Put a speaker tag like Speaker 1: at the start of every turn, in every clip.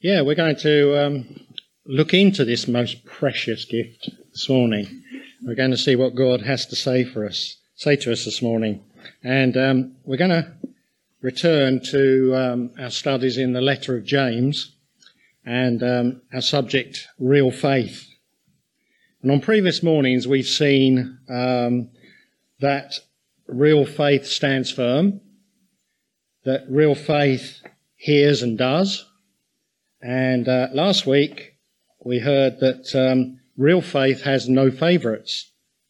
Speaker 1: We're going to look into this most precious gift this morning. We're going to see what God has to say to us this morning. And we're going to return to our studies in the letter of James and our subject, real faith. And on previous mornings, we've seen that real faith stands firm, that real faith hears and does. And last week, we heard that real faith has no favourites.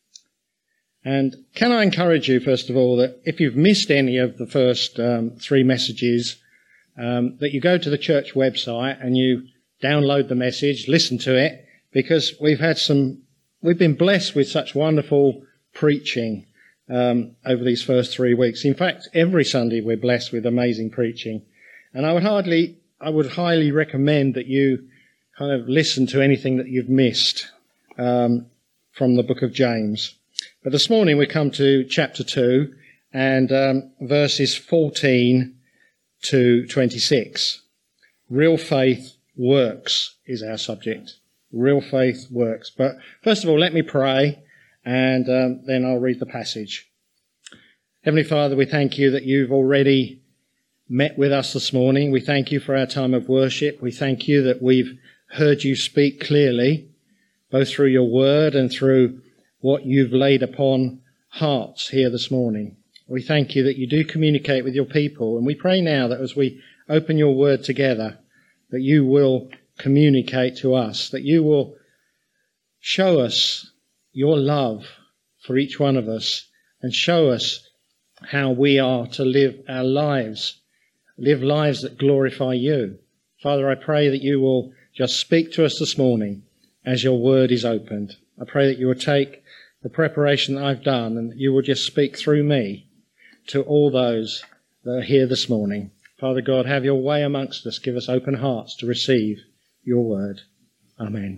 Speaker 1: And can I encourage you, first of all, that if you've missed any of the first three messages, that you go to the church website and you download the message, listen to it, because we've been blessed with such wonderful preaching over these first 3 weeks. In fact, every Sunday we're blessed with amazing preaching. And I would highly recommend that you kind of listen to anything that you've missed from the book of James. But this morning we come to chapter 2 and verses 14 to 26. Real faith works is our subject. Real faith works. But first of all, let me pray and then I'll read the passage. Heavenly Father, we thank you that you've already met with us this morning. We thank you for our time of worship. We thank you that we've heard you speak clearly, both through your word and through what you've laid upon hearts here this morning. We thank you that you do communicate with your people, and we pray now that as we open your word together, that you will communicate to us, that you will show us your love for each one of us and show us how we are to live our lives, live lives that glorify you. Father, I pray that you will just speak to us this morning as your word is opened. I pray that you will take the preparation that I've done and that you will just speak through me to all those that are here this morning. Father God, have your way amongst us. Give us open hearts to receive your word. Amen.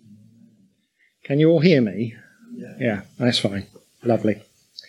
Speaker 1: Can you all hear me? Yeah, that's fine. Lovely.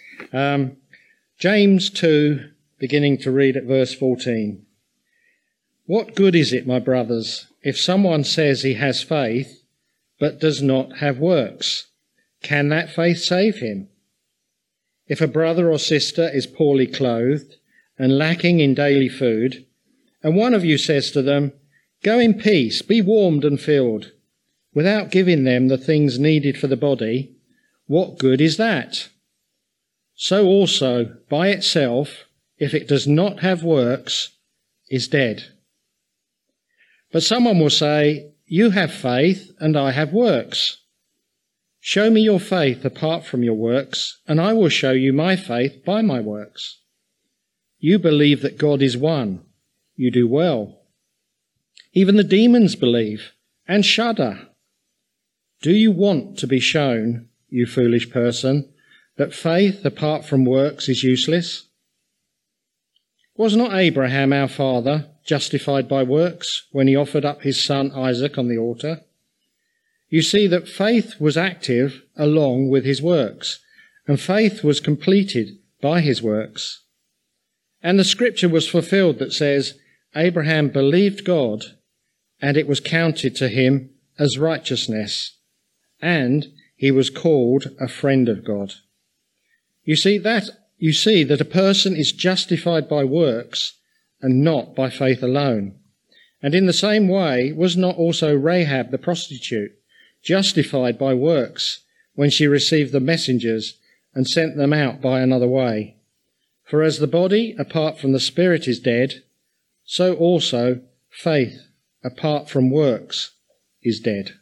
Speaker 1: James 2, beginning to read at verse 14. What good is it, my brothers, if someone says he has faith, but does not have works? Can that faith save him? If a brother or sister is poorly clothed and lacking in daily food, and one of you says to them, "Go in peace, be warmed and filled," without giving them the things needed for the body, what good is that? So also, by itself, if it does not have works, is dead. But someone will say, "You have faith, and I have works. Show me your faith apart from your works, and I will show you my faith by my works. You believe that God is one. You do well. Even the demons believe and shudder. Do you want to be shown, you foolish person, that faith apart from works is useless? Was not Abraham our father justified by works when he offered up his son Isaac on the altar? You see that faith was active along with his works, and faith was completed by his works. And the scripture was fulfilled that says, Abraham believed God, and it was counted to him as righteousness, and he was called a friend of God. You see that a person is justified by works and not by faith alone. And in the same way, was not also Rahab the prostitute justified by works when she received the messengers and sent them out by another way? For as the body apart from the spirit is dead, so also faith apart from works is dead.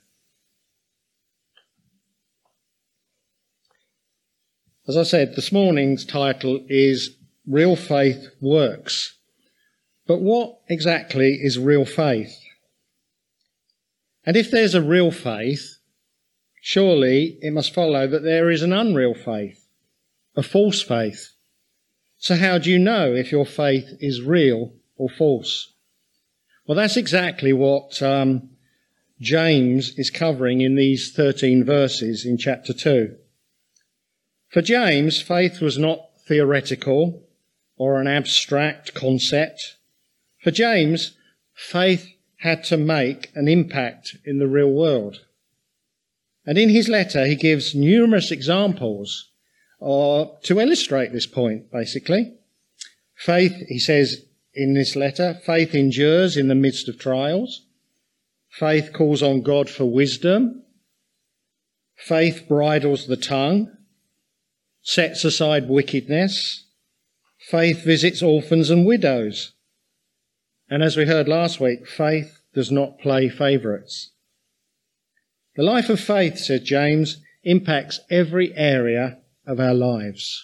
Speaker 1: As I said, this morning's title is Real Faith Works. But what exactly is real faith? And if there's a real faith, surely it must follow that there is an unreal faith, a false faith. So how do you know if your faith is real or false? Well, that's exactly what James is covering in these 13 verses in chapter 2. For James, faith was not theoretical or an abstract concept. For James, faith had to make an impact in the real world. And in his letter, he gives numerous examples to illustrate this point, basically. Faith, he says in this letter, faith endures in the midst of trials. Faith calls on God for wisdom. Faith bridles the tongue, sets aside wickedness. Faith visits orphans and widows. And as we heard last week, faith does not play favourites. The life of faith, said James, impacts every area of our lives.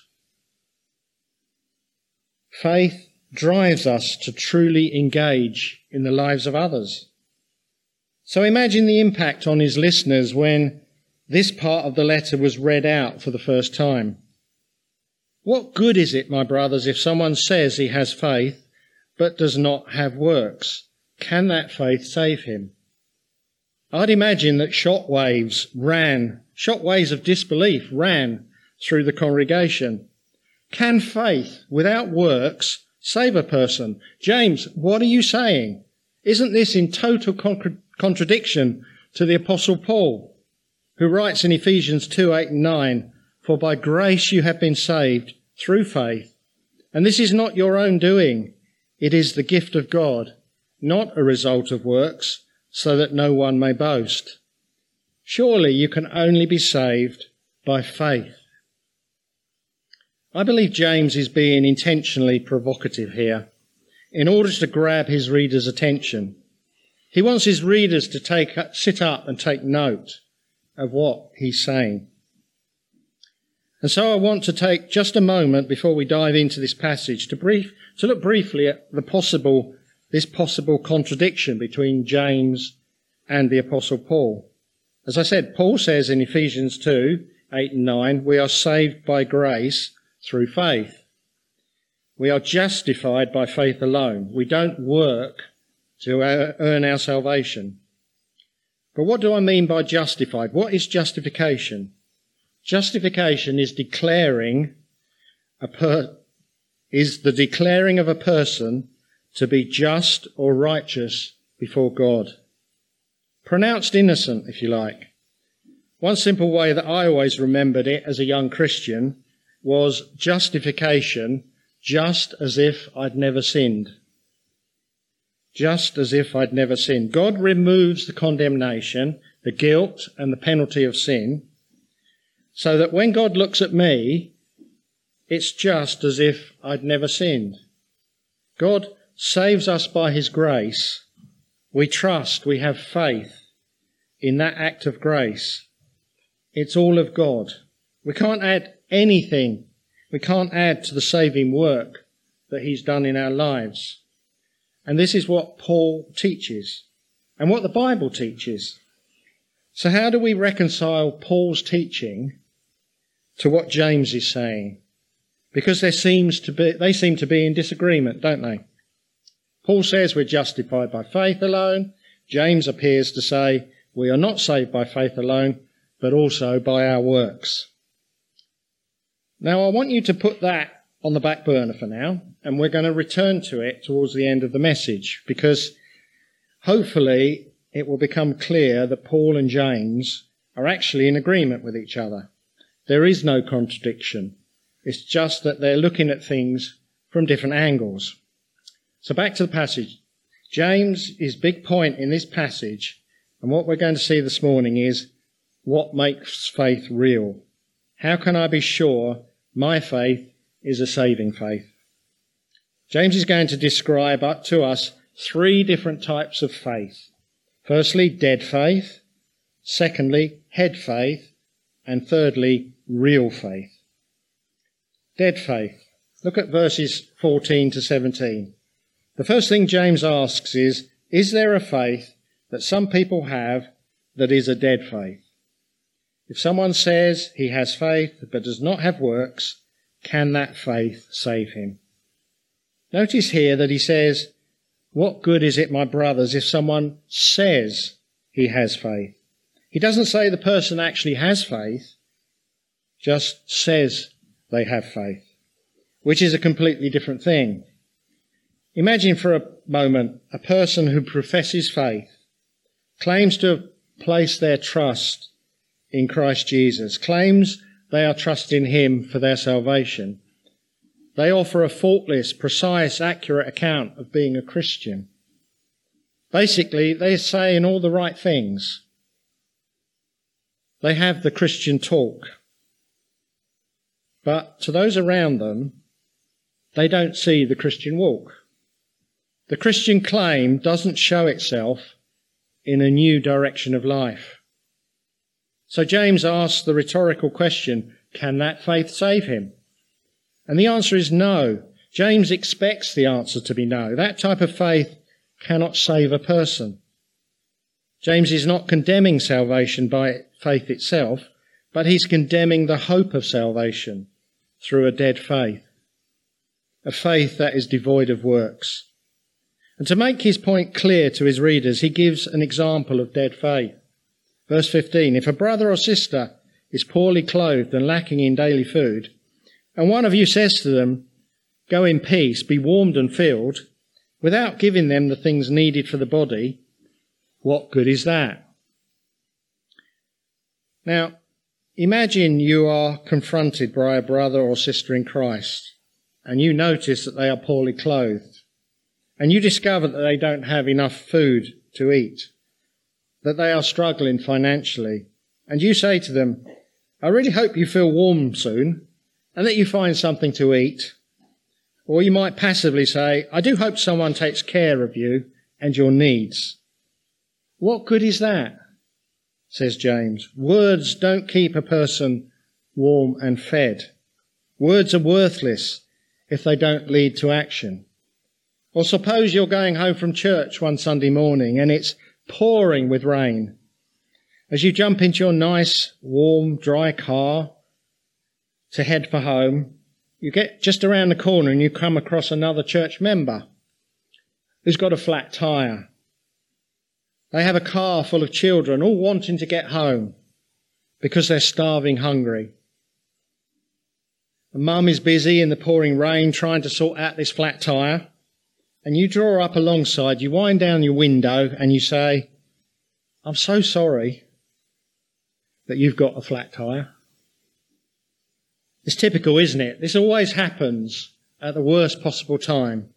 Speaker 1: Faith drives us to truly engage in the lives of others. So imagine the impact on his listeners when this part of the letter was read out for the first time. What good is it, my brothers, if someone says he has faith but does not have works? Can that faith save him? I'd imagine that shockwaves of disbelief ran through the congregation. Can faith without works save a person? James, what are you saying? Isn't this in total contradiction to the Apostle Paul, who writes in Ephesians 2:8 and 9, "For by grace you have been saved through faith, and this is not your own doing. It is the gift of God, not a result of works, so that no one may boast." Surely you can only be saved by faith. I believe James is being intentionally provocative here in order to grab his readers' attention. He wants his readers to sit up and take note of what he's saying. And so I want to take just a moment before we dive into this passage to look briefly at this possible contradiction between James and the Apostle Paul. As I said, Paul says in Ephesians 2:8 and 9, we are saved by grace through faith. We are justified by faith alone. We don't work to earn our salvation. But what do I mean by justified? What is justification? Justification is the declaring of a person to be just or righteous before God. Pronounced innocent, if you like. One simple way that I always remembered it as a young Christian was justification, just as if I'd never sinned. Just as if I'd never sinned. God removes the condemnation, the guilt and the penalty of sin, so that when God looks at me, it's just as if I'd never sinned. God saves us by his grace. We trust, we have faith in that act of grace. It's all of God. We can't add anything. We can't add to the saving work that he's done in our lives. And this is what Paul teaches and what the Bible teaches. So how do we reconcile Paul's teaching to what James is saying? Because they seem to be in disagreement, don't they? Paul says we're justified by faith alone. James appears to say we are not saved by faith alone, but also by our works. Now, I want you to put that on the back burner for now, and we're going to return to it towards the end of the message, because hopefully it will become clear that Paul and James are actually in agreement with each other. There is no contradiction. It's just that they're looking at things from different angles. So back to the passage. James' big point in this passage, and what we're going to see this morning, is what makes faith real. How can I be sure my faith is a saving faith? James is going to describe up to us 3 different types of faith. Firstly, dead faith. Secondly, head faith. And thirdly, real faith. Dead faith. Look at verses 14 to 17. The first thing James asks is there a faith that some people have that is a dead faith? If someone says he has faith but does not have works, can that faith save him? Notice here that he says, what good is it, my brothers, if someone says he has faith? He doesn't say the person actually has faith, just says they have faith, which is a completely different thing. Imagine for moment, a person who professes faith, claims to have placed their trust in Christ Jesus, claims they are trusting him for their salvation. They offer a faultless, precise, accurate account of being a Christian. Basically, they're saying all the right things. They have the Christian talk. But to those around them, they don't see the Christian walk. The Christian claim doesn't show itself in a new direction of life. So James asks the rhetorical question, can that faith save him? And the answer is no. James expects the answer to be no. That type of faith cannot save a person. James is not condemning salvation by faith itself, but he's condemning the hope of salvation through a dead faith, a faith that is devoid of works. And to make his point clear to his readers, he gives an example of dead faith. Verse 15, if a brother or sister is poorly clothed and lacking in daily food, and one of you says to them, go in peace, be warmed and filled, without giving them the things needed for the body, what good is that? Now, imagine you are confronted by a brother or sister in Christ, and you notice that they are poorly clothed, and you discover that they don't have enough food to eat, that they are struggling financially, and you say to them, I really hope you feel warm soon, and that you find something to eat. Or you might passively say, I do hope someone takes care of you and your needs. What good is that? Says James. Words don't keep a person warm and fed. Words are worthless if they don't lead to action. Or suppose you're going home from church one Sunday morning and it's pouring with rain. As you jump into your nice, warm, dry car to head for home, you get just around the corner and you come across another church member who's got a flat tyre. They have a car full of children all wanting to get home because they're starving hungry. And mum is busy in the pouring rain trying to sort out this flat tyre. And you draw up alongside, you wind down your window and you say, I'm so sorry that you've got a flat tyre. It's typical, isn't it? This always happens at the worst possible time.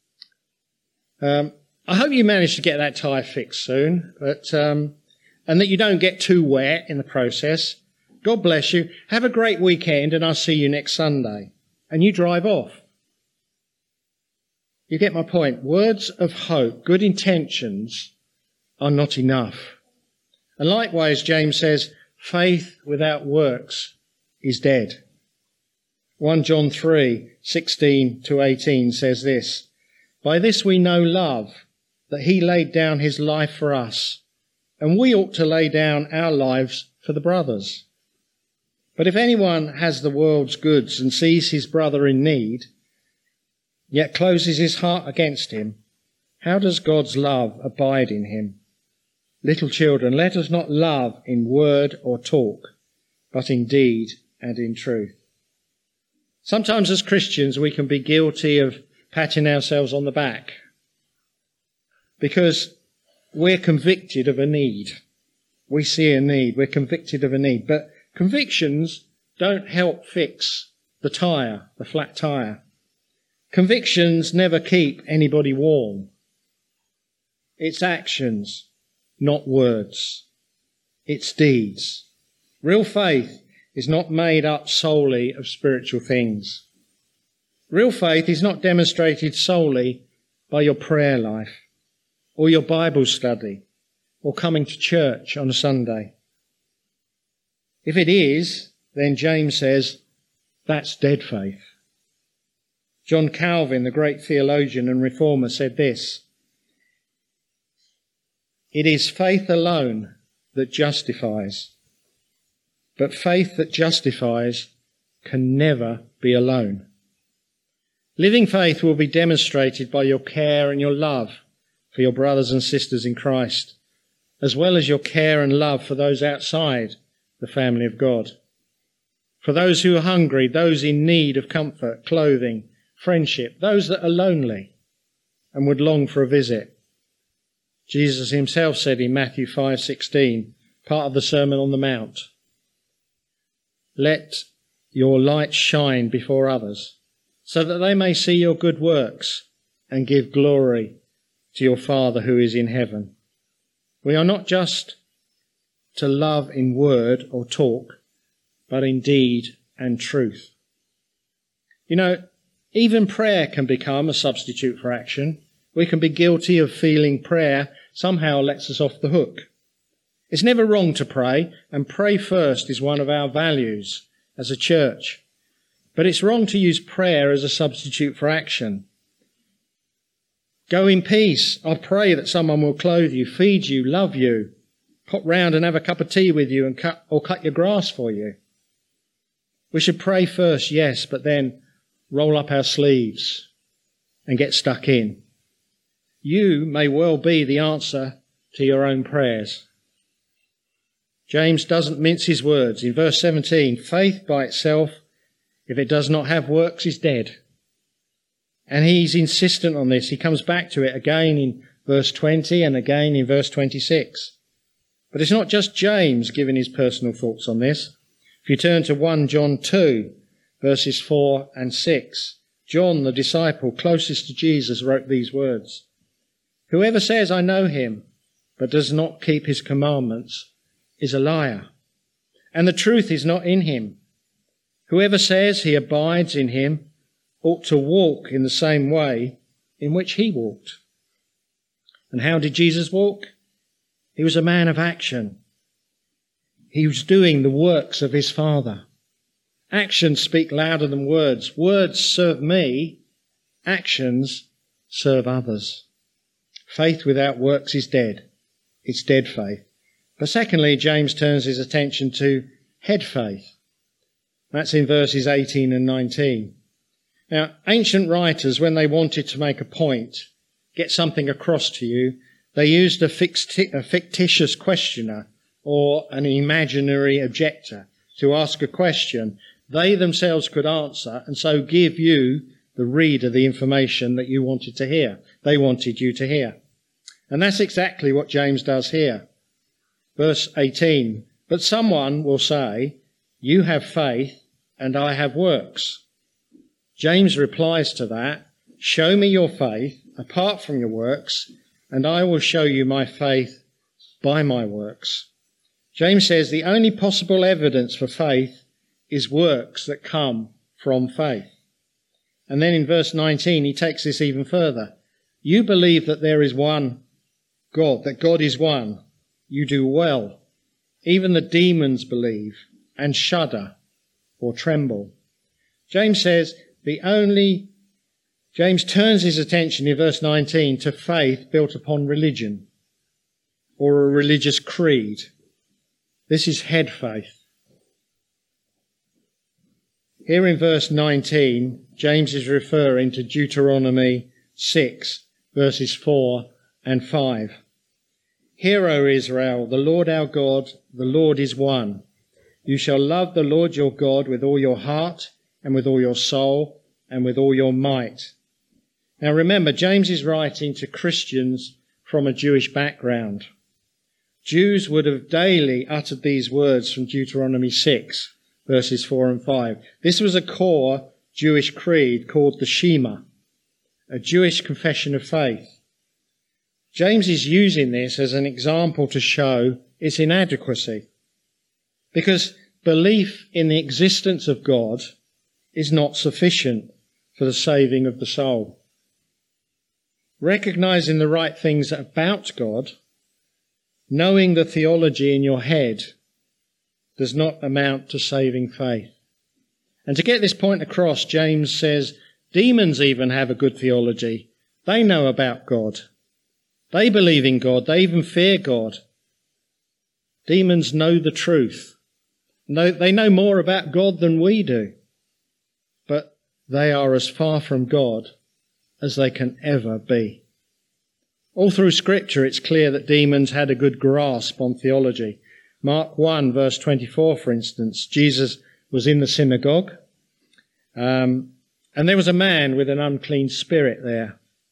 Speaker 1: I hope you manage to get that tyre fixed soon, and that you don't get too wet in the process. God bless you. Have a great weekend, and I'll see you next Sunday. And you drive off. You get my point. Words of hope, good intentions are not enough. And likewise, James says, faith without works is dead. 1 John 3:16-18 says this, by this we know love, that he laid down his life for us, and we ought to lay down our lives for the brothers. But if anyone has the world's goods and sees his brother in need, yet closes his heart against him, how does God's love abide in him? Little children, let us not love in word or talk, but in deed and in truth. Sometimes as Christians we can be guilty of patting ourselves on the back because we're convicted of a need. We see a need, we're convicted of a need, but convictions don't help fix the tyre, the flat tyre. Convictions never keep anybody warm. It's actions, not words. It's deeds. Real faith is not made up solely of spiritual things. Real faith is not demonstrated solely by your prayer life or your Bible study or coming to church on a Sunday. If it is, then James says, that's dead faith. John Calvin, the great theologian and reformer, said this, it is faith alone that justifies, but faith that justifies can never be alone. Living faith will be demonstrated by your care and your love for your brothers and sisters in Christ, as well as your care and love for those outside the family of God. For those who are hungry, those in need of comfort, clothing, friendship, those that are lonely, and would long for a visit. Jesus himself said in Matthew 5:16, part of the Sermon on the Mount, "Let your light shine before others, so that they may see your good works and give glory to your Father who is in heaven." We are not just to love in word or talk, but in deed and truth. You know, even prayer can become a substitute for action. We can be guilty of feeling prayer somehow lets us off the hook. It's never wrong to pray, and pray first is one of our values as a church. But it's wrong to use prayer as a substitute for action. Go in peace. I pray that someone will clothe you, feed you, love you, pop round and have a cup of tea with you and cut your grass for you. We should pray first, yes, but then roll up our sleeves and get stuck in. You may well be the answer to your own prayers. James doesn't mince his words. In verse 17, faith by itself, if it does not have works, is dead. And he's insistent on this. He comes back to it again in verse 20 and again in verse 26. But it's not just James giving his personal thoughts on this. If you turn to 1 John 2, verses 4 and 6, John, the disciple closest to Jesus, wrote these words, "Whoever says, 'I know him,' but does not keep his commandments, is a liar, and the truth is not in him. Whoever says he abides in him ought to walk in the same way in which he walked." And how did Jesus walk? He was a man of action. He was doing the works of his Father. Actions speak louder than words. Words serve me. Actions serve others. Faith without works is dead. It's dead faith. But secondly, James turns his attention to head faith. That's in verses 18 and 19. Now, ancient writers, when they wanted to make a point, get something across to you, they used a fictitious questioner or an imaginary objector to ask a question they themselves could answer and so give you, the reader, the information that you wanted to hear. They wanted you to hear. And that's exactly what James does here. Verse 18, "But someone will say, 'You have faith and I have works.' James replies to that, 'Show me your faith apart from your works, and I will show you my faith by my works.' James says the only possible evidence for faith is works that come from faith. And then in verse 19, he takes this even further. You believe that there is one God, that God is one. You do well. Even the demons believe and shudder or tremble." James says James turns his attention in verse 19 to faith built upon religion or a religious creed. This is head faith. Here in verse 19, James is referring to Deuteronomy 6, verses 4 and 5. "Hear, O Israel, the Lord our God, the Lord is one. You shall love the Lord your God with all your heart and with all your soul and with all your might." Now remember, James is writing to Christians from a Jewish background. Jews would have daily uttered these words from Deuteronomy 6, verses 4 and 5. This was a core Jewish creed called the Shema, a Jewish confession of faith. James is using this as an example to show its inadequacy, because belief in the existence of God is not sufficient for the saving of the soul. Recognizing the right things about God, knowing the theology in your head, does not amount to saving faith. And to get this point across, James says, demons even have a good theology. They know about God. They believe in God. They even fear God. Demons know the truth. They know more about God than we do. But they are as far from God as they can ever be. All through Scripture, it's clear that demons had a good grasp on theology. Mark 1, verse 24, for instance, Jesus was in the synagogue, and there was a man with an unclean spirit there,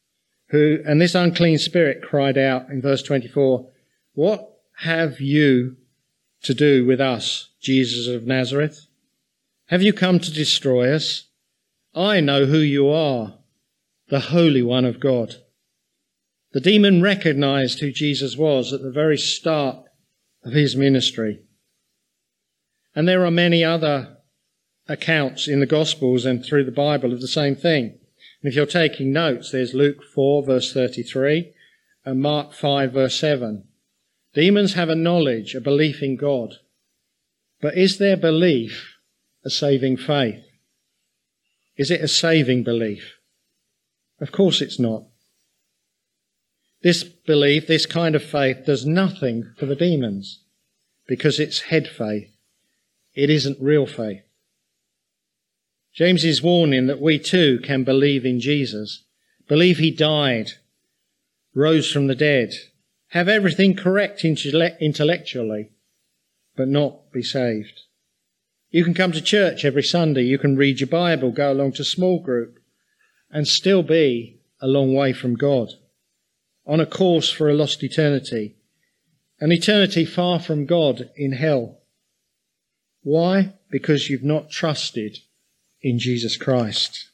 Speaker 1: and this unclean spirit cried out in verse 24, "What have you to do with us, Jesus of Nazareth? Have you come to destroy us? I know who you are, the Holy One of God." The demon recognized who Jesus was at the very start of his ministry. And there are many other accounts in the Gospels and through the Bible of the same thing. And if you're taking notes, there's Luke 4, verse 33, and Mark 5, verse 7. Demons have a knowledge, a belief in God. But is their belief a saving faith? Is it a saving belief? Of course it's not. This belief, this kind of faith, does nothing for the demons because it's head faith. It isn't real faith. James is warning that we too can believe in Jesus, believe he died, rose from the dead, have everything correct intellectually, but not be saved. You can come to church every Sunday, you can read your Bible, go along to small group, and still be a long way from God, on a course for a lost eternity, an eternity far from God in hell. Why? Because you've not trusted in Jesus Christ.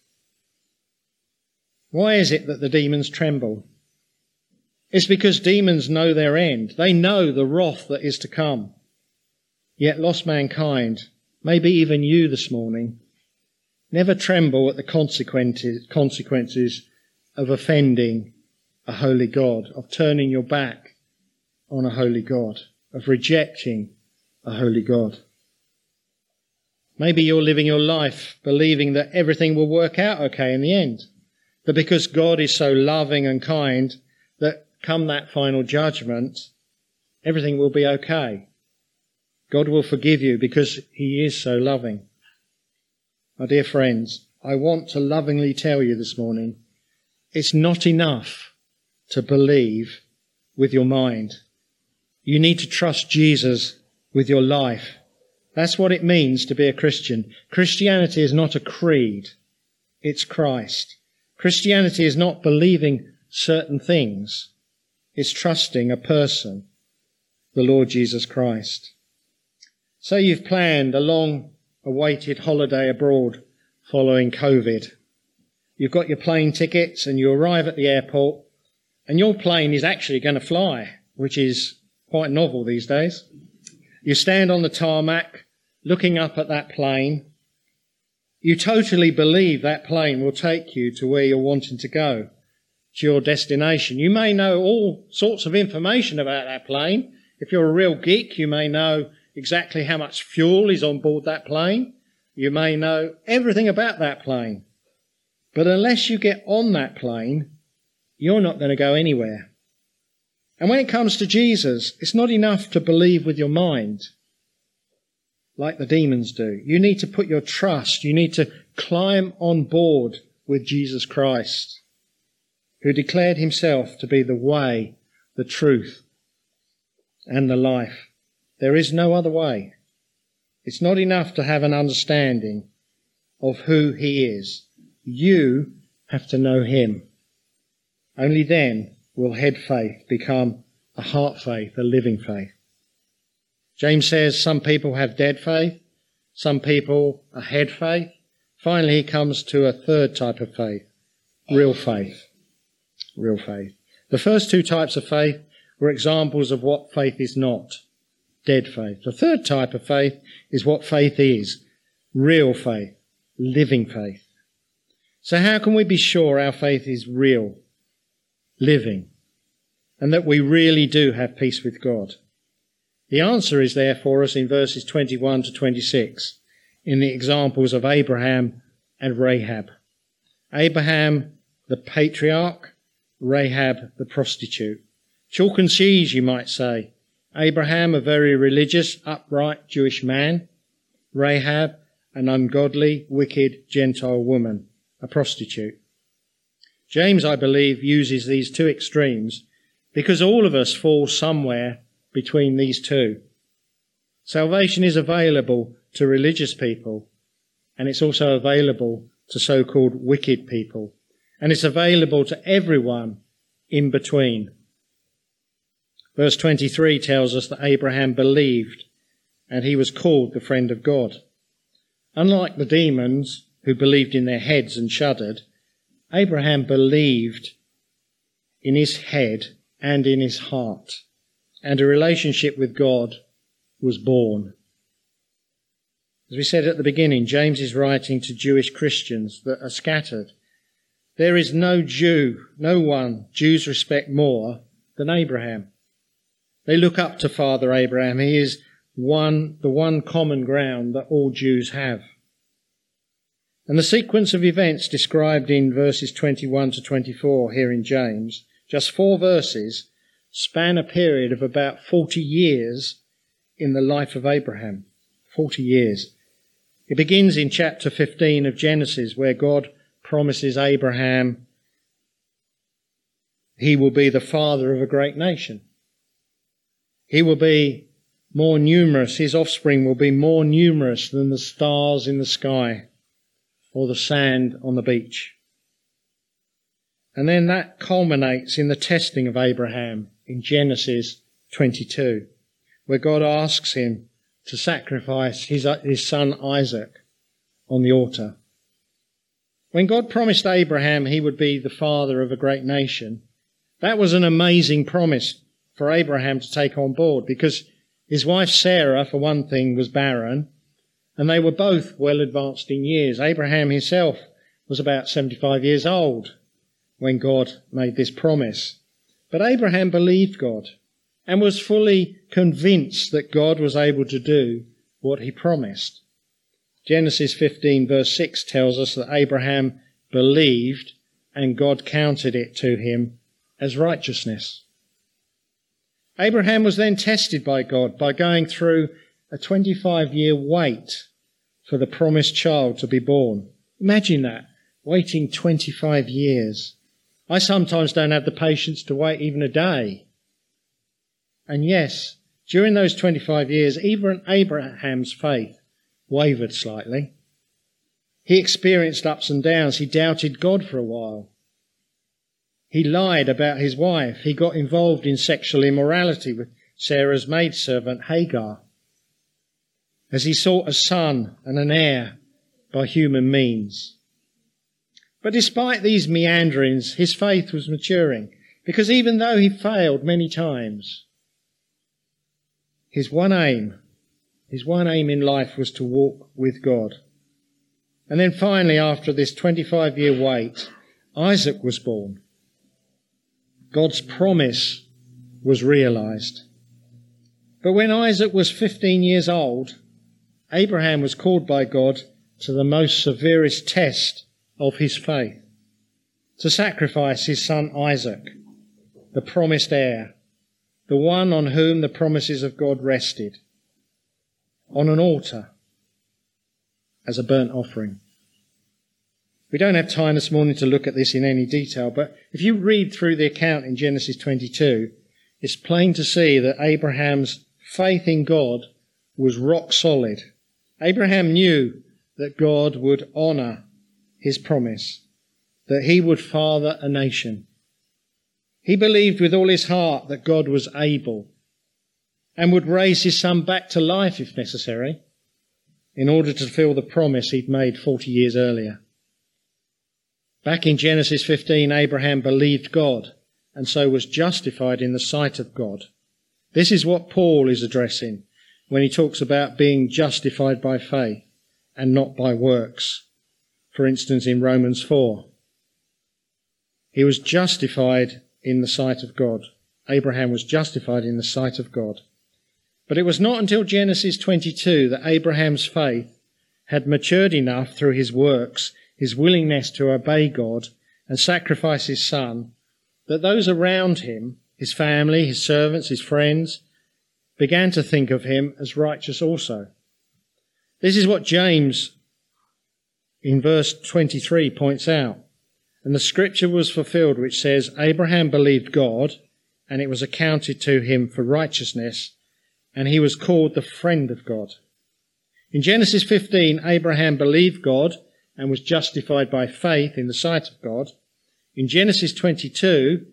Speaker 1: Why is it that the demons tremble? It's because demons know their end. They know the wrath that is to come. Yet lost mankind, maybe even you this morning, never tremble at the consequences of offending a holy God, of turning your back on a holy God, of rejecting a holy God. Maybe you're living your life believing that everything will work out okay in the end, that because God is so loving and kind, that come that final judgment, everything will be okay. God will forgive you because he is so loving. My dear friends, I want to lovingly tell you this morning, it's not enough to believe with your mind. You need to trust Jesus with your life. That's what it means to be a Christian. Christianity is not a creed. It's Christ. Christianity is not believing certain things. It's trusting a person, the Lord Jesus Christ. Say you've planned a long-awaited holiday abroad following COVID. You've got your plane tickets and you arrive at the airport and your plane is actually going to fly, which is quite novel these days. You stand on the tarmac looking up at that plane. You totally believe that plane will take you to where you're wanting to go, to your destination. You may know all sorts of information about that plane. If you're a real geek, you may know exactly how much fuel is on board that plane. You may know everything about that plane. But unless you get on that plane, you're not going to go anywhere. And when it comes to Jesus, it's not enough to believe with your mind like the demons do. You need to put your trust, you need to climb on board with Jesus Christ, who declared himself to be the way, the truth, and the life. There is no other way. It's not enough to have an understanding of who he is. You have to know him. Only then will head faith become a heart faith, a living faith. James says some people have dead faith, some people a head faith. Finally, he comes to a third type of faith, real faith. Real faith. The first two types of faith were examples of what faith is not, dead faith. The third type of faith is what faith is, real faith, living faith. So how can we be sure our faith is real, living, and that we really do have peace with God? The answer is there for us in verses 21 to 26, in the examples of Abraham and Rahab. Abraham, the patriarch, Rahab, the prostitute. Chalk and cheese, you might say. Abraham, a very religious, upright Jewish man. Rahab, an ungodly, wicked Gentile woman, a prostitute. James, I believe, uses these two extremes because all of us fall somewhere between these two. Salvation is available to religious people, and it's also available to so-called wicked people. And it's available to everyone in between. Verse 23 tells us that Abraham believed, and he was called the friend of God. Unlike the demons who believed in their heads and shuddered, Abraham believed in his head and in his heart, and a relationship with God was born. As we said at the beginning, James is writing to Jewish Christians that are scattered. There is no Jew, no one Jews respect more than Abraham. They look up to Father Abraham. He is the one common ground that all Jews have. And the sequence of events described in verses 21 to 24 here in James, just 4 verses, span a period of about 40 years in the life of Abraham. 40 years. It begins in chapter 15 of Genesis, where God promises Abraham he will be the father of a great nation. He will be more numerous, his offspring will be more numerous than the stars in the sky or the sand on the beach. And then that culminates in the testing of Abraham in Genesis 22, where God asks him to sacrifice his son Isaac on the altar. When God promised Abraham he would be the father of a great nation, that was an amazing promise for Abraham to take on board, because his wife Sarah, for one thing, was barren, and they were both well advanced in years. Abraham himself was about 75 years old when God made this promise. But Abraham believed God and was fully convinced that God was able to do what he promised. Genesis 15 verse 6 tells us that Abraham believed and God counted it to him as righteousness. Abraham was then tested by God by going through a 25-year wait for the promised child to be born. Imagine that, waiting 25 years. I sometimes don't have the patience to wait even a day. And yes, during those 25 years, even Abraham's faith wavered slightly. He experienced ups and downs. He doubted God for a while. He lied about his wife. He got involved in sexual immorality with Sarah's maidservant Hagar, as he sought a son and an heir by human means. But despite these meanderings, his faith was maturing, because even though he failed many times, his one aim in life was to walk with God. And then finally, after this 25-year wait, Isaac was born. God's promise was realized. But when Isaac was 15 years old, Abraham was called by God to the most severest test of his faith, to sacrifice his son Isaac, the promised heir, the one on whom the promises of God rested, on an altar as a burnt offering. We don't have time this morning to look at this in any detail, but if you read through the account in Genesis 22, it's plain to see that Abraham's faith in God was rock solid. Abraham knew that God would honour his promise, that he would father a nation. He believed with all his heart that God was able and would raise his son back to life if necessary, in order to fulfill the promise he'd made 40 years earlier. Back in Genesis 15, Abraham believed God and so was justified in the sight of God. This is what Paul is addressing when he talks about being justified by faith and not by works. For instance, in Romans 4. He was justified in the sight of God. Abraham was justified in the sight of God. But it was not until Genesis 22 that Abraham's faith had matured enough through his works, his willingness to obey God and sacrifice his son, that those around him, his family, his servants, his friends, began to think of him as righteous also. This is what James in verse 23 points out. And the scripture was fulfilled which says, Abraham believed God, and it was accounted to him for righteousness, and he was called the friend of God. In Genesis 15, Abraham believed God and was justified by faith in the sight of God. In Genesis 22,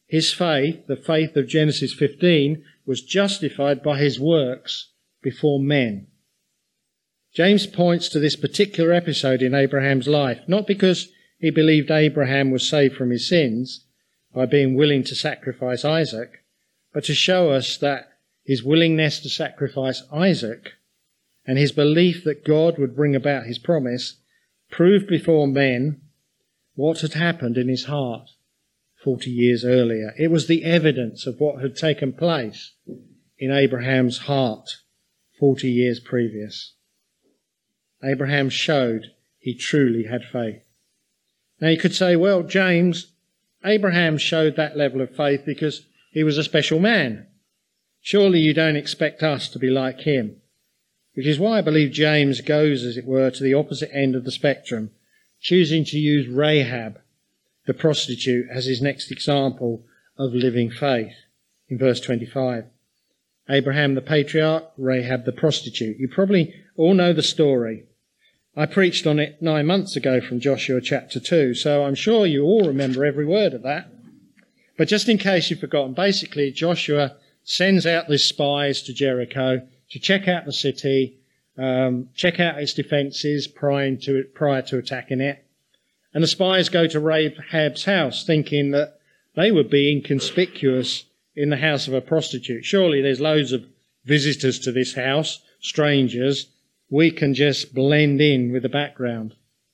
Speaker 1: His faith, the faith of Genesis 15, was justified by his works before men. James points to this particular episode in Abraham's life, not because he believed Abraham was saved from his sins by being willing to sacrifice Isaac, but to show us that his willingness to sacrifice Isaac and his belief that God would bring about his promise proved before men what had happened in his heart 40 years earlier. It was the evidence of what had taken place in Abraham's heart 40 years previous. Abraham showed he truly had faith. Now you could say, well, James, Abraham showed that level of faith because he was a special man. Surely you don't expect us to be like him. Which is why I believe James goes, as it were, to the opposite end of the spectrum, choosing to use Rahab, the prostitute, as his next example of living faith. In verse 25, Abraham the patriarch, Rahab the prostitute. You probably all know the story. I preached on it 9 months ago from Joshua chapter 2, so I'm sure you all remember every word of that. But just in case you've forgotten, basically Joshua sends out these spies to Jericho to check out the city, check out its defences prior to attacking it. And the spies go to Rahab's house thinking that they would be inconspicuous in the house of a prostitute. Surely there's loads of visitors to this house, strangers. We can just blend in with the background.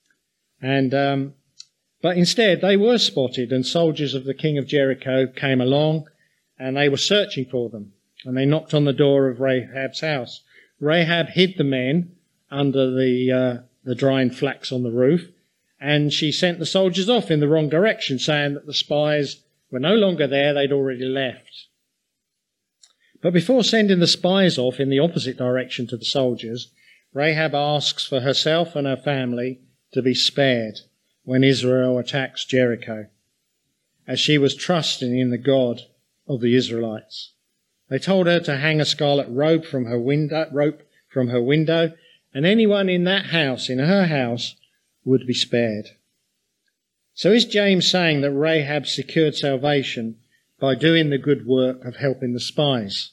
Speaker 1: But instead they were spotted, and soldiers of the king of Jericho came along and they were searching for them. And they knocked on the door of Rahab's house. Rahab hid the men under the drying flax on the roof, and she sent the soldiers off in the wrong direction, saying that the spies were no longer there, they'd already left. But before sending the spies off in the opposite direction to the soldiers, Rahab asks for herself and her family to be spared when Israel attacks Jericho, as she was trusting in the God of the Israelites. They told her to hang a scarlet rope from her window, and anyone in that house, in her house, would be spared. So is James saying that Rahab secured salvation by doing the good work of helping the spies?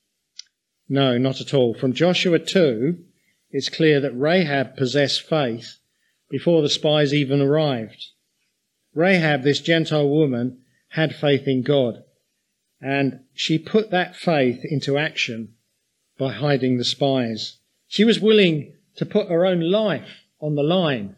Speaker 1: No, not at all. From Joshua 2, it's clear that Rahab possessed faith before the spies even arrived. Rahab, this Gentile woman, had faith in God, and she put that faith into action by hiding the spies. She was willing to put her own life on the line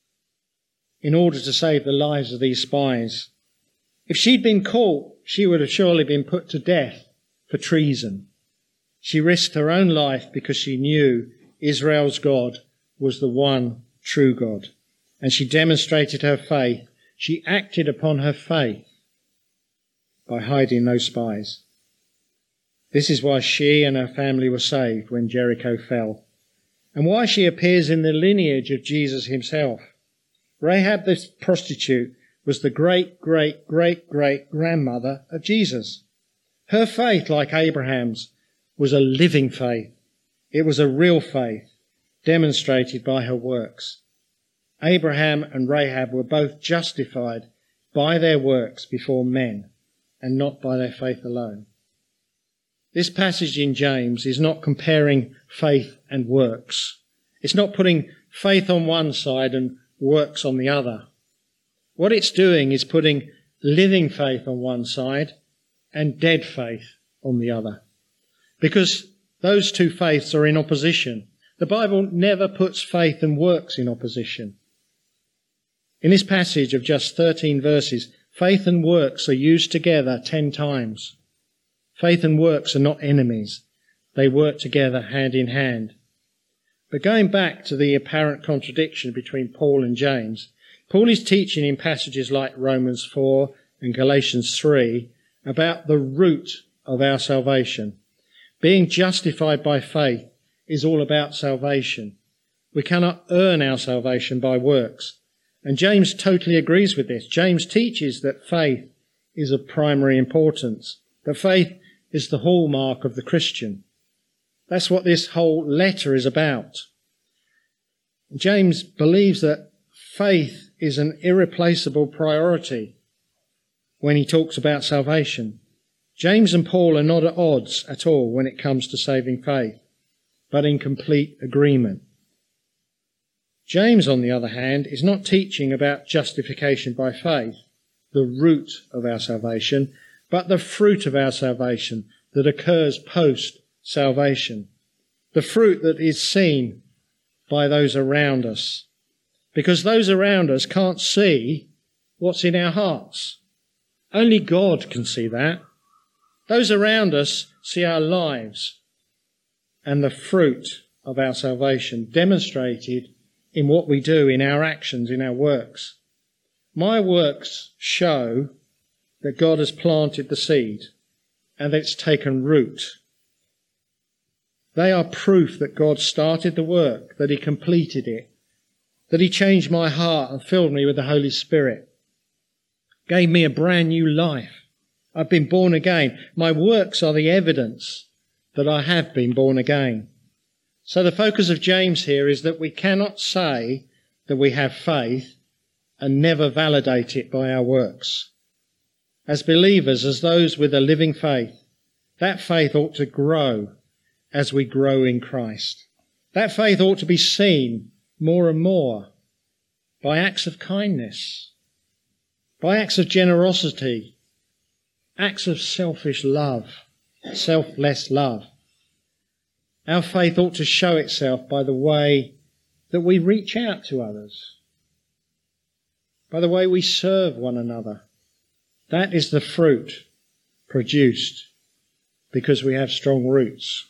Speaker 1: in order to save the lives of these spies. If she'd been caught, she would have surely been put to death for treason. She risked her own life because she knew Israel's God was the one true God. And she demonstrated her faith. She acted upon her faith by hiding those spies. This is why she and her family were saved when Jericho fell, and why she appears in the lineage of Jesus himself. Rahab the prostitute was the great-great-great-great-grandmother of Jesus. Her faith, like Abraham's, was a living faith. It was a real faith, demonstrated by her works. Abraham and Rahab were both justified by their works before men, and not by their faith alone. This passage in James is not comparing faith and works. It's not putting faith on one side and works on the other. What it's doing is putting living faith on one side and dead faith on the other. Because those two faiths are in opposition. The Bible never puts faith and works in opposition. In this passage of just 13 verses, faith and works are used together 10 times. Faith and works are not enemies. They work together hand in hand. But going back to the apparent contradiction between Paul and James, Paul is teaching in passages like Romans 4 and Galatians 3 about the root of our salvation. Being justified by faith is all about salvation. We cannot earn our salvation by works. And James totally agrees with this. James teaches that faith is of primary importance, that faith is the hallmark of the Christian. That's what this whole letter is about. James believes that faith is an irreplaceable priority. when he talks about salvation. James and Paul are not at odds at all when it comes to saving faith, but in complete agreement. James, on the other hand, is not teaching about justification by faith, the root of our salvation, but the fruit of our salvation that occurs post-salvation. The fruit that is seen by those around us. Because those around us can't see what's in our hearts. Only God can see that. Those around us see our lives and the fruit of our salvation demonstrated in what we do, in our actions, in our works. My works show that God has planted the seed and that it's taken root. They are proof that God started the work, that he completed it, that he changed my heart and filled me with the Holy Spirit, gave me a brand new life. I've been born again. My works are the evidence that I have been born again. So the focus of James here is that we cannot say that we have faith and never validate it by our works. As believers, as those with a living faith, that faith ought to grow as we grow in Christ. That faith ought to be seen more and more by acts of kindness, by acts of generosity, acts of selfish love, selfless love. Our faith ought to show itself by the way that we reach out to others, by the way we serve one another. That is the fruit produced because we have strong roots.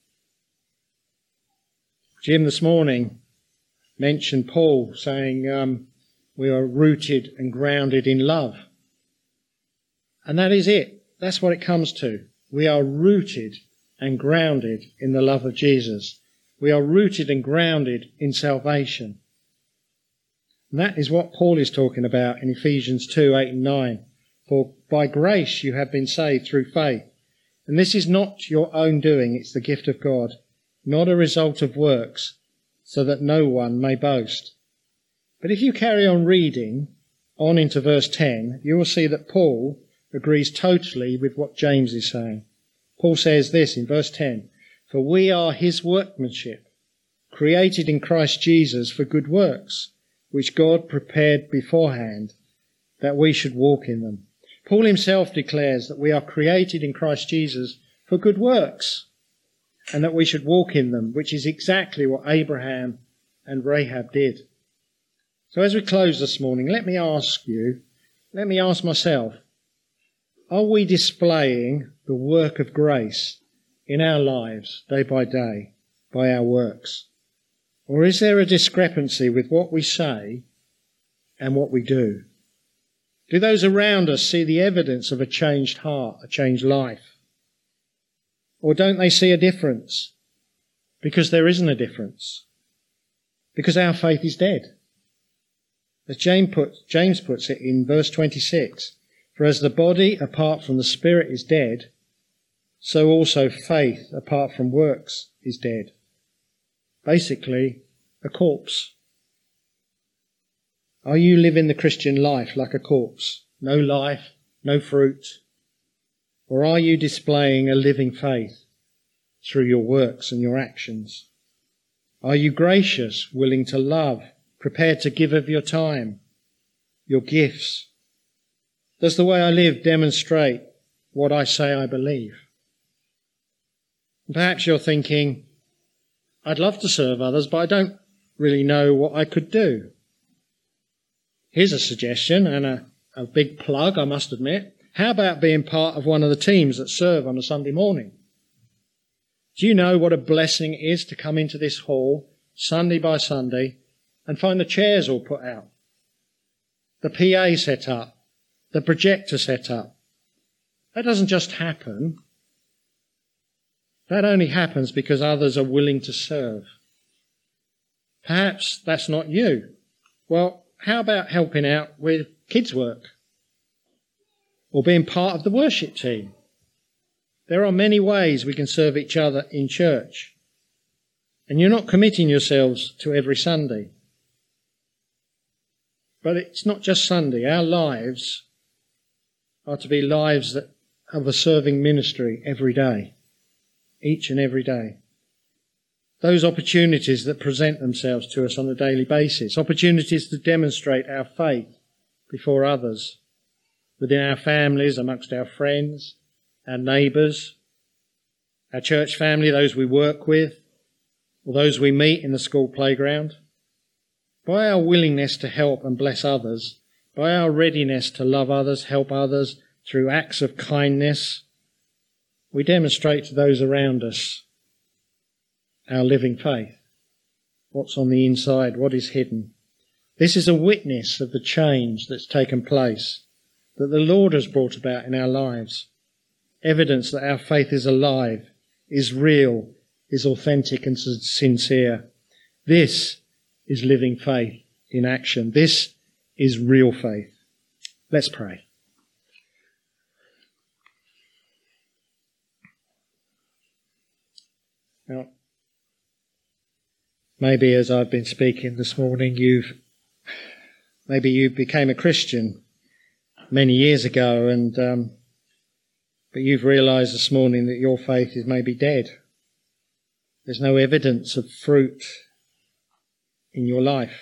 Speaker 1: Jim this morning mentioned Paul saying we are rooted and grounded in love. And that is it. That's what it comes to. We are rooted and grounded in the love of Jesus. We are rooted and grounded in salvation. And that is what Paul is talking about in Ephesians 2, 8 and 9. For by grace you have been saved through faith. And this is not your own doing, it's the gift of God, not a result of works, so that no one may boast. But if you carry on reading on into verse 10, you will see that Paul agrees totally with what James is saying. Paul says this in verse 10, for we are his workmanship, created in Christ Jesus for good works, which God prepared beforehand that we should walk in them. Paul himself declares that we are created in Christ Jesus for good works and that we should walk in them, which is exactly what Abraham and Rahab did. So as we close this morning, let me ask myself, are we displaying the work of grace in our lives day by day by our works? Or is there a discrepancy with what we say and what we do? Do those around us see the evidence of a changed heart, a changed life? Or don't they see a difference? Because there isn't a difference. Because our faith is dead. As James puts it in verse 26, for as the body apart from the spirit is dead, so also faith apart from works is dead. Basically, a corpse. Are you living the Christian life like a corpse? No life, no fruit? Or are you displaying a living faith through your works and your actions? Are you gracious, willing to love, prepared to give of your time, your gifts? Does the way I live demonstrate what I say I believe? Perhaps you're thinking, I'd love to serve others, but I don't really know what I could do. Here's a suggestion and a big plug, I must admit. How about being part of one of the teams that serve on a Sunday morning? Do you know what a blessing it is to come into this hall Sunday by Sunday and find the chairs all put out, the PA set up, the projector set up? That doesn't just happen. That only happens because others are willing to serve. Perhaps that's not you. Well, how about helping out with kids' work? Or being part of the worship team? There are many ways we can serve each other in church. And you're not committing yourselves to every Sunday. But it's not just Sunday. Our lives are to be lives of a serving ministry every day, each and every day. Those opportunities that present themselves to us on a daily basis, opportunities to demonstrate our faith before others, within our families, amongst our friends, our neighbours, our church family, those we work with, or those we meet in the school playground. By our willingness to help and bless others, by our readiness to love others, help others through acts of kindness, we demonstrate to those around us our living faith. What's on the inside, what is hidden. This is a witness of the change that's taken place, that the Lord has brought about in our lives. Evidence that our faith is alive, is real, is authentic and sincere. This is living faith in action. This is real faith. Let's pray. Now, maybe as I've been speaking this morning, you became a Christian many years ago, but you've realised this morning that your faith is maybe dead. There's no evidence of fruit in your life.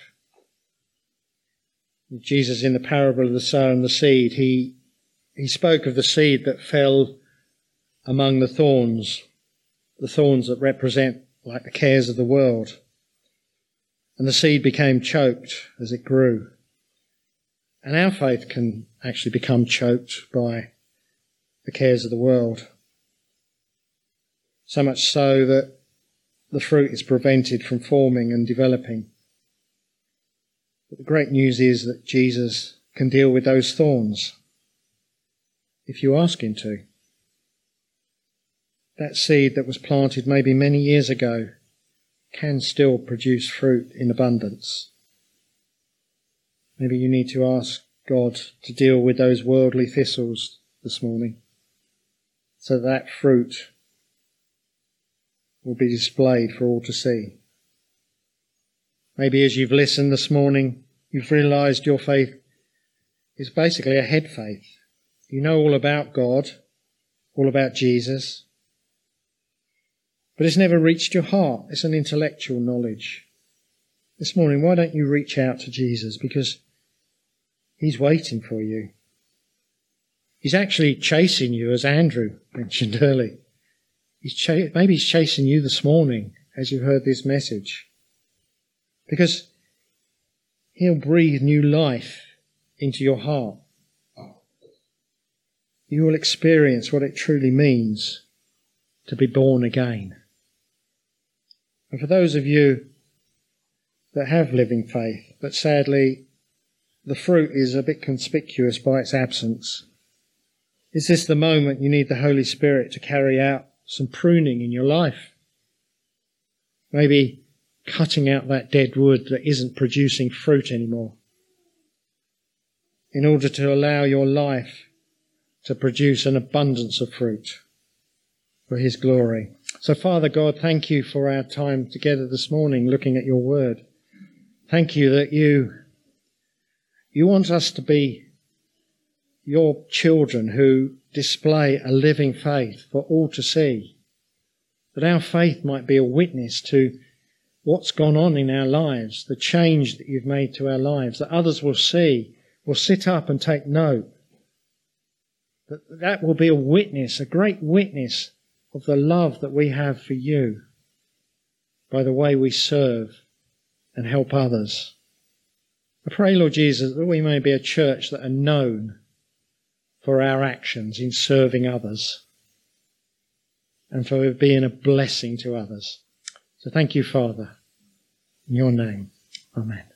Speaker 1: Jesus, in the parable of the sower and the seed, he spoke of the seed that fell among the thorns that represent like the cares of the world. And the seed became choked as it grew. And our faith can actually become choked by the cares of the world. So much so that the fruit is prevented from forming and developing. But the great news is that Jesus can deal with those thorns if you ask him to. That seed that was planted maybe many years ago can still produce fruit in abundance. Maybe you need to ask God to deal with those worldly thistles this morning, so that fruit will be displayed for all to see. Maybe as you've listened this morning, you've realised your faith is basically a head faith. You know all about God, all about Jesus, but it's never reached your heart. It's an intellectual knowledge. This morning, why don't you reach out to Jesus? Because he's waiting for you. He's actually chasing you, as Andrew mentioned earlier. Maybe he's chasing you this morning as you've heard this message. Because he'll breathe new life into your heart. You will experience what it truly means to be born again. And for those of you that have living faith, but sadly the fruit is a bit conspicuous by its absence, is this the moment you need the Holy Spirit to carry out some pruning in your life? Maybe cutting out that dead wood that isn't producing fruit anymore, in order to allow your life to produce an abundance of fruit for his glory. So Father God, thank you for our time together this morning looking at your word. Thank you that you want us to be your children who display a living faith for all to see. That our faith might be a witness to what's gone on in our lives, the change that you've made to our lives, that others will see, will sit up and take note. That will be a witness, a great witness of the love that we have for you by the way we serve and help others. I pray, Lord Jesus, that we may be a church that are known for our actions in serving others and for being a blessing to others. So thank you, Father. In your name, amen.